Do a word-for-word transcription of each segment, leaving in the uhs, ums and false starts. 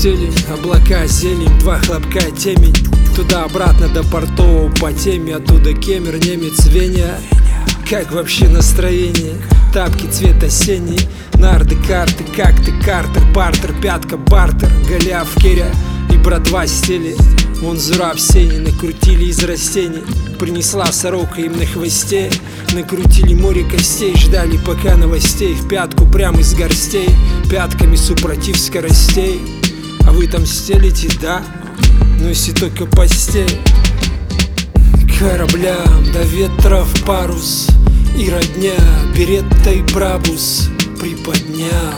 стелень, облака, зелень, два хлопка, темень. Туда-обратно до портового по теме, оттуда Кемер, немец, Веня. Как вообще настроение? Тапки цвет осенний, нарды, карты, как ты, Картер, бартер, пятка, бартер, голяв, керя и братва стели. Вон зура в сене, накрутили из растений. Принесла сорока им на хвосте. Накрутили море костей, ждали пока новостей. В пятку прямо из горстей, пятками супротив скоростей. А вы там стелите, да? Ну если только постель. Кораблям до ветра в парус, и родня беретта и брабус приподнял.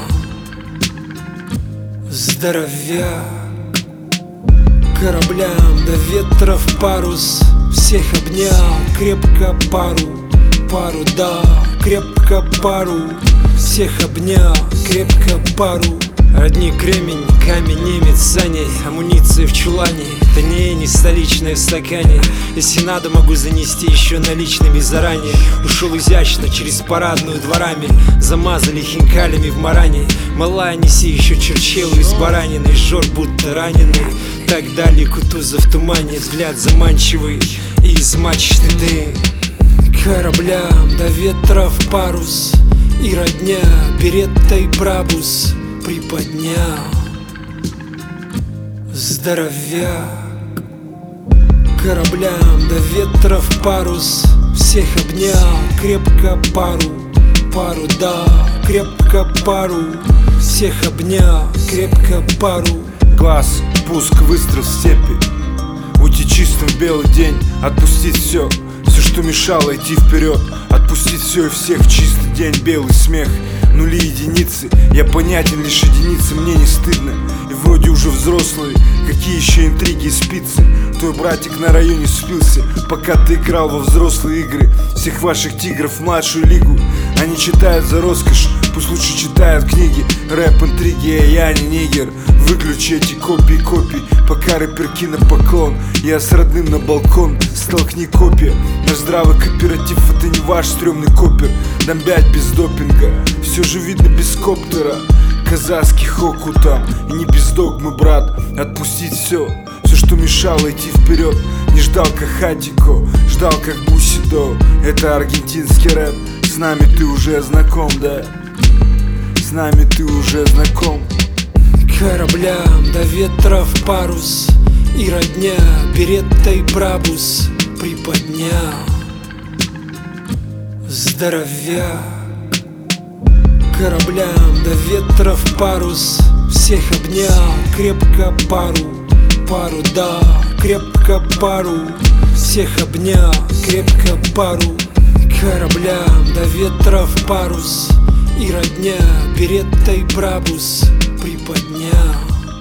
Здоровяк. Кораблям до ветра в парус, всех обнял, крепко пару, пару дал, крепко пару, всех обнял, крепко пару. Родник кремень, камень, немец, саней, амуниция в чулане, да не, не столичная в стакане. Если надо, могу занести еще наличными заранее. Ушел изящно через парадную дворами, замазали хинкалями в маране. Малая, неси еще черчелу из баранины, жор будто раненый. Так далее Кутузов в тумане, взгляд заманчивый и из мачты дым. Кораблям до ветра в парус, и родня беретта и брабус приподнял. Здоровяк. Кораблям до ветра в парус, всех обнял, крепко пару, пару дал, крепко пару, всех обнял, крепко пару. Глаз, пуск, выстрел в степи, уйти чистым в белый день, отпустить все, все, что мешало идти вперед, отпустить все и всех в чистый день, белый смех, нули, единицы, я понятен лишь единицы, мне не стыдно, и вроде уже взрослые, какие еще интриги и спицы. Твой братик на районе спился, пока ты играл во взрослые игры. Всех ваших тигров в младшую лигу, они читают за роскошь, пусть лучше читают книги. Рэп, интриги, а я не нигер. Выключи эти копии копий, пока рэперки на поклон. Я с родным на балкон, столкни копия. Наш здравый кооператив, это не ваш стрёмный копер. Домбять без допинга, все же видно без коптера. Казахский хоку там, и не без догмы, брат. Отпустить все, все, что мешало идти вперед. Не ждал как Хатико, ждал как Бусидо. Это аргентинский рэп, с нами ты уже знаком, да? С нами ты уже знаком. Кораблям до ветра в парус, и родня беретта и брабус приподнял. Здоровяк. Кораблям до ветра в парус, всех обнял, крепко пару, пару дал, крепко пару, всех обнял, крепко пару. Кораблям до ветра в парус, и родня беретта и брабус приподнял.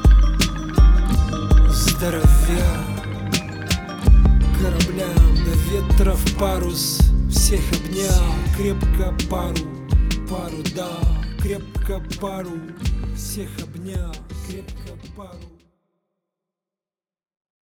Здоровяк. Кораблям до ветра в парус, всех обнял, крепко пару, пару дал, крепко пару, всех обнял, крепко пару.